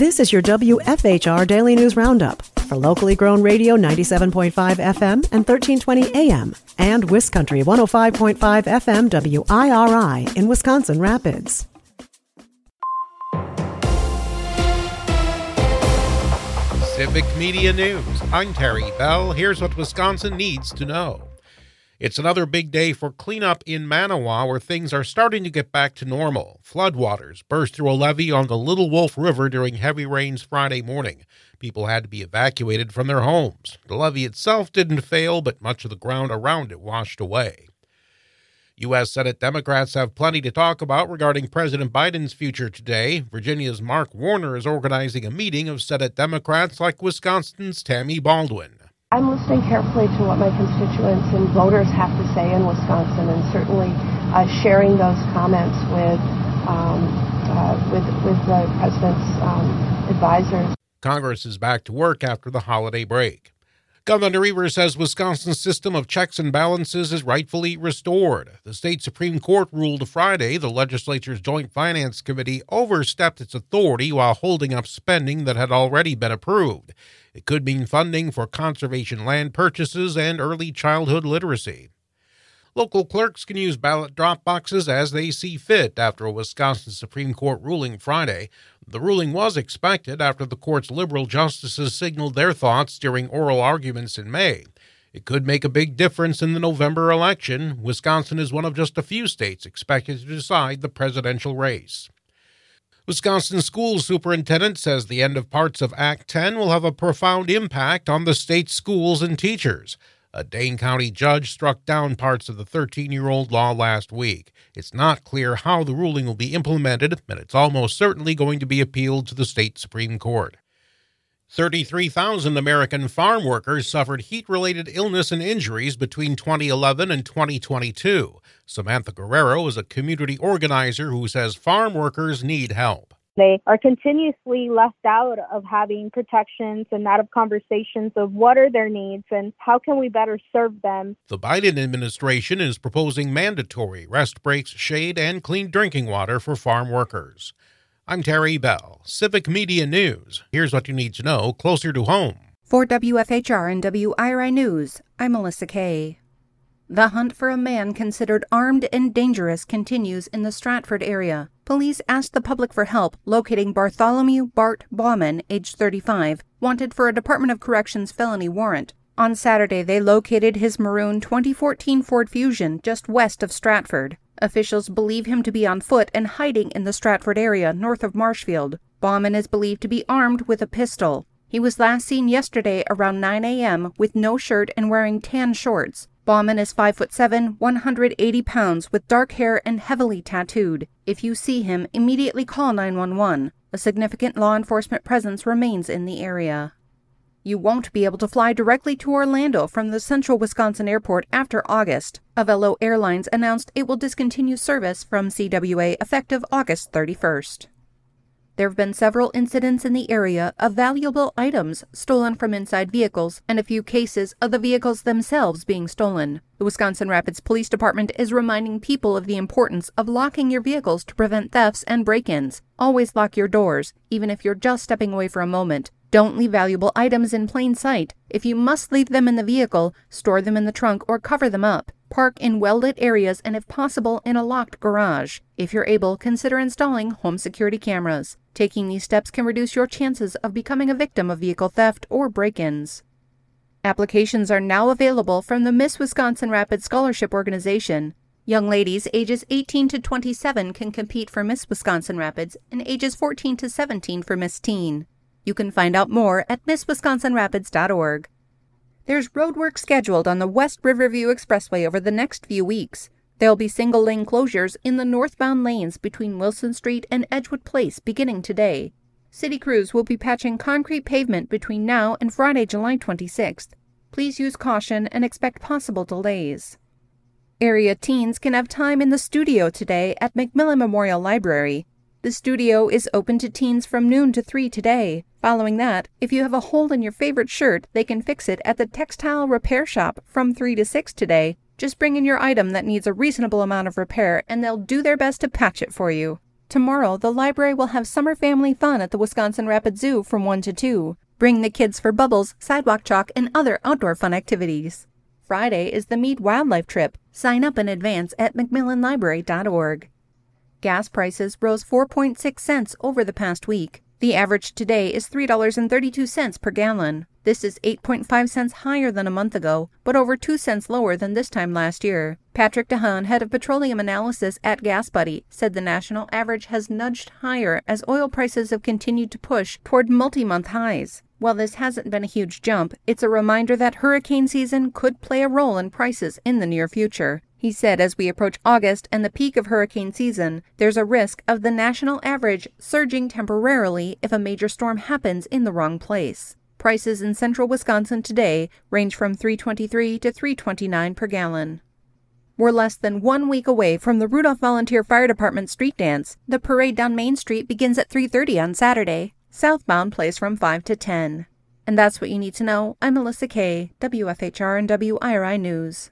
This is your WFHR Daily News Roundup for locally grown radio 97.5 FM and 1320 AM and WisCountry 105.5 FM WIRI in Wisconsin Rapids. Civic Media News. I'm Terry Bell. Here's what Wisconsin needs to know. It's another big day for cleanup in Manawa, where things are starting to get back to normal. Floodwaters burst through a levee on the Little Wolf River during heavy rains Friday morning. People had to be evacuated from their homes. The levee itself didn't fail, but much of the ground around it washed away. U.S. Senate Democrats have plenty to talk about regarding President Biden's future today. Virginia's Mark Warner is organizing a meeting of Senate Democrats like Wisconsin's Tammy Baldwin. I'm listening carefully to what my constituents and voters have to say in Wisconsin, and certainly sharing those comments with the president's advisors. Congress is back to work after the holiday break. Governor Evers says Wisconsin's system of checks and balances is rightfully restored. The state Supreme Court ruled Friday the legislature's Joint Finance Committee overstepped its authority while holding up spending that had already been approved. It could mean funding for conservation land purchases and early childhood literacy. Local clerks can use ballot drop boxes as they see fit after a Wisconsin Supreme Court ruling Friday. The ruling was expected after the court's liberal justices signaled their thoughts during oral arguments in May. It could make a big difference in the November election. Wisconsin is one of just a few states expected to decide the presidential race. Wisconsin school superintendent says the end of parts of Act 10 will have a profound impact on the state's schools and teachers. A Dane County judge struck down parts of the 13-year-old law last week. It's not clear how the ruling will be implemented, and it's almost certainly going to be appealed to the state Supreme Court. 33,000 American farm workers suffered heat-related illness and injuries between 2011 and 2022. Samantha Guerrero is a community organizer who says farm workers need help. They are continuously left out of having protections and out of conversations of what are their needs and how can we better serve them. The Biden administration is proposing mandatory rest breaks, shade, and clean drinking water for farm workers. I'm Terry Bell, Civic Media News. Here's what you need to know closer to home. For WFHR and WIRI News, I'm Melissa Kay. The hunt for a man considered armed and dangerous continues in the Stratford area. Police asked the public for help locating Bartholomew Bart Bauman, age 35, wanted for a Department of Corrections felony warrant. On Saturday, they located his maroon 2014 Ford Fusion just west of Stratford. Officials believe him to be on foot and hiding in the Stratford area north of Marshfield. Bauman is believed to be armed with a pistol. He was last seen yesterday around 9 a.m. with no shirt and wearing tan shorts. Bauman is 5'7", 180 pounds, with dark hair and heavily tattooed. If you see him, immediately call 911. A significant law enforcement presence remains in the area. You won't be able to fly directly to Orlando from the Central Wisconsin Airport after August. Avelo Airlines announced it will discontinue service from CWA effective August 31st. There have been several incidents in the area of valuable items stolen from inside vehicles and a few cases of the vehicles themselves being stolen. The Wisconsin Rapids Police Department is reminding people of the importance of locking your vehicles to prevent thefts and break-ins. Always lock your doors, even if you're just stepping away for a moment. Don't leave valuable items in plain sight. If you must leave them in the vehicle, store them in the trunk or cover them up. Park in well-lit areas and, if possible, in a locked garage. If you're able, consider installing home security cameras. Taking these steps can reduce your chances of becoming a victim of vehicle theft or break-ins. Applications are now available from the Miss Wisconsin Rapids Scholarship Organization. Young ladies ages 18 to 27 can compete for Miss Wisconsin Rapids and ages 14 to 17 for Miss Teen. You can find out more at misswisconsinrapids.org. There's road work scheduled on the West Riverview Expressway over the next few weeks. There'll be single-lane closures in the northbound lanes between Wilson Street and Edgewood Place beginning today. City crews will be patching concrete pavement between now and Friday, July 26th. Please use caution and expect possible delays. Area teens can have time in the studio today at McMillan Memorial Library. The studio is open to teens from noon to 3 today. Following that, if you have a hole in your favorite shirt, they can fix it at the Textile Repair Shop from 3 to 6 today. Just bring in your item that needs a reasonable amount of repair and they'll do their best to patch it for you. Tomorrow, the library will have summer family fun at the Wisconsin Rapids Zoo from 1 to 2. Bring the kids for bubbles, sidewalk chalk, and other outdoor fun activities. Friday is the Mead Wildlife Trip. Sign up in advance at macmillanlibrary.org. Gas prices rose 4.6 cents over the past week. The average today is $3.32 per gallon. This is 8.5 cents higher than a month ago, but over 2 cents lower than this time last year. Patrick DeHaan, head of petroleum analysis at GasBuddy, said the national average has nudged higher as oil prices have continued to push toward multi-month highs. While this hasn't been a huge jump, it's a reminder that hurricane season could play a role in prices in the near future. He said as we approach August and the peak of hurricane season, there's a risk of the national average surging temporarily if a major storm happens in the wrong place. Prices in central Wisconsin today range from $3.23 to $3.29 per gallon. We're less than 1 week away from the Rudolph Volunteer Fire Department Street Dance. The parade down Main Street begins at 3:30 on Saturday. Southbound plays from 5 to 10. And that's what you need to know. I'm Melissa Kay, WFHR and WIRI News.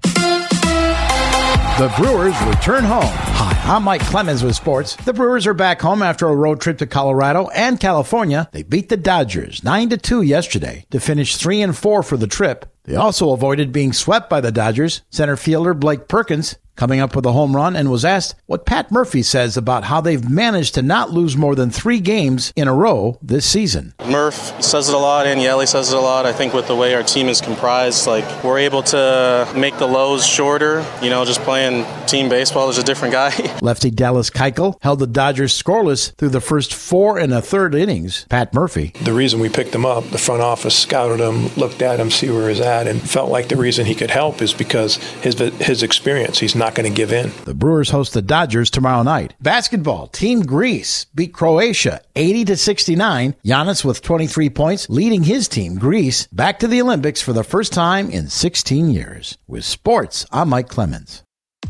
The Brewers return home. Hi, I'm Mike Clemens with sports. The Brewers are back home after a road trip to Colorado and California. They beat the Dodgers 9-2 yesterday to finish 3-4 for the trip. They also avoided being swept by the Dodgers. Center fielder Blake Perkins coming up with a home run and was asked what Pat Murphy says about how they've managed to not lose more than 3 games in a row this season. Murph says it a lot, and Yelly says it a lot. I think with the way our team is comprised, we're able to make the lows shorter. Just playing team baseball, there's a different guy. Lefty Dallas Keuchel held the Dodgers scoreless through the first 4 1/3 innings. Pat Murphy. The reason we picked him up, the front office scouted him, looked at him, see where he's at, and felt like the reason he could help is because his experience. He's not going to give in. The Brewers host the Dodgers tomorrow night. Basketball, Team Greece beat Croatia 80-69. Giannis with 23 points, leading his team, Greece, back to the Olympics for the first time in 16 years. With sports, I'm Mike Clemens.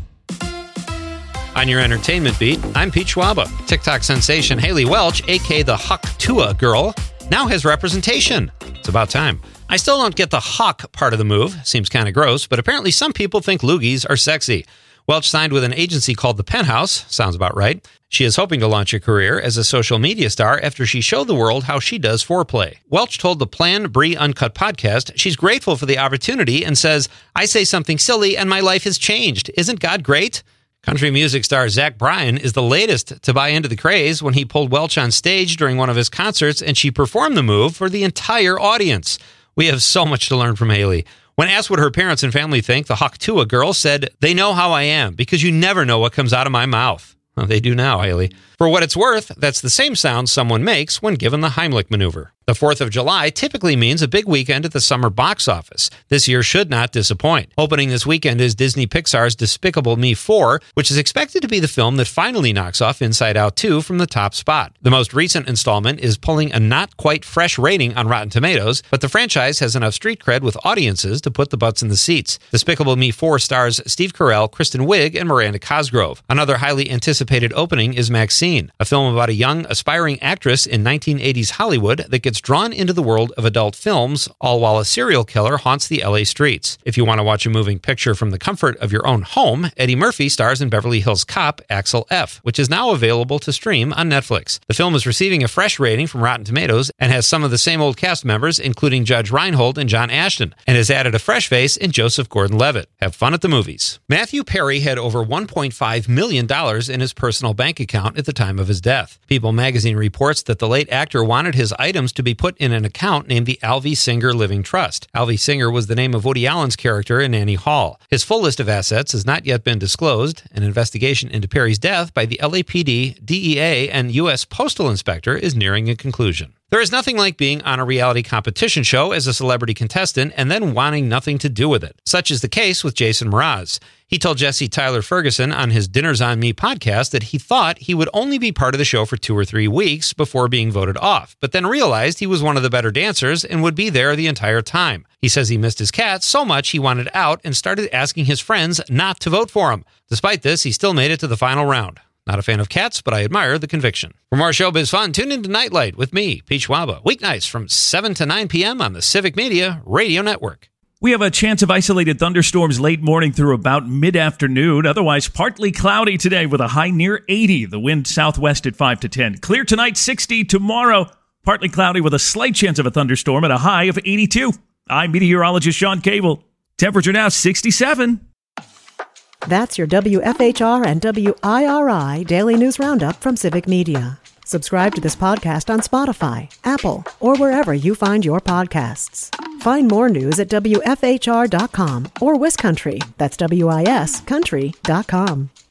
On your entertainment beat, I'm Pete Schwaba. TikTok sensation Haley Welch, a.k.a. the Huck Tua girl, now has representation. It's about time. I still don't get the Hawk part of the move. Seems kind of gross, but apparently some people think loogies are sexy. Welch signed with an agency called The Penthouse. Sounds about right. She is hoping to launch a career as a social media star after she showed the world how she does foreplay. Welch told the Plan Brie Uncut podcast she's grateful for the opportunity and says, "I say something silly and my life has changed. Isn't God great?" Country music star Zach Bryan is the latest to buy into the craze when he pulled Welch on stage during one of his concerts and she performed the move for the entire audience. We have so much to learn from Haley. When asked what her parents and family think, the Huck Tua girl said, "They know how I am because you never know what comes out of my mouth." Well, they do now, Haley. For what it's worth, that's the same sound someone makes when given the Heimlich maneuver. The 4th of July typically means a big weekend at the summer box office. This year should not disappoint. Opening this weekend is Disney Pixar's Despicable Me 4, which is expected to be the film that finally knocks off Inside Out 2 from the top spot. The most recent installment is pulling a not quite fresh rating on Rotten Tomatoes, but the franchise has enough street cred with audiences to put the butts in the seats. Despicable Me 4 stars Steve Carell, Kristen Wiig, and Miranda Cosgrove. Another highly anticipated opening is Maxine, a film about a young, aspiring actress in 1980s Hollywood that gets drawn into the world of adult films, all while a serial killer haunts the LA streets. If you want to watch a moving picture from the comfort of your own home, Eddie Murphy stars in Beverly Hills Cop, Axel F., which is now available to stream on Netflix. The film is receiving a fresh rating from Rotten Tomatoes and has some of the same old cast members, including Judge Reinhold and John Ashton, and has added a fresh face in Joseph Gordon-Levitt. Have fun at the movies. Matthew Perry had over $1.5 million in his personal bank account at the time of his death. People magazine reports that the late actor wanted his items to be put in an account named the Alvy Singer Living Trust. Alvy Singer was the name of Woody Allen's character in Annie Hall. His full list of assets has not yet been disclosed. An investigation into Perry's death by the LAPD, DEA, and U.S. Postal Inspector is nearing a conclusion. There is nothing like being on a reality competition show as a celebrity contestant and then wanting nothing to do with it. Such is the case with Jason Mraz. He told Jesse Tyler Ferguson on his Dinners on Me podcast that he thought he would only be part of the show for 2 or 3 weeks before being voted off, but then realized he was one of the better dancers and would be there the entire time. He says he missed his cat so much he wanted out and started asking his friends not to vote for him. Despite this, he still made it to the final round. Not a fan of cats, but I admire the conviction. For more showbiz fun, tune into Nightlight with me, Pete Schwaba, weeknights from 7 to 9 p.m. on the Civic Media Radio Network. We have a chance of isolated thunderstorms late morning through about mid-afternoon. Otherwise, partly cloudy today with a high near 80. The wind southwest at 5 to 10. Clear tonight, 60. Tomorrow, partly cloudy with a slight chance of a thunderstorm at a high of 82. I'm meteorologist Sean Cable. Temperature now 67. That's your WFHR and WIRI Daily News Roundup from Civic Media. Subscribe to this podcast on Spotify, Apple, or wherever you find your podcasts. Find more news at WFHR.com or WisCountry, that's WIScountry.com.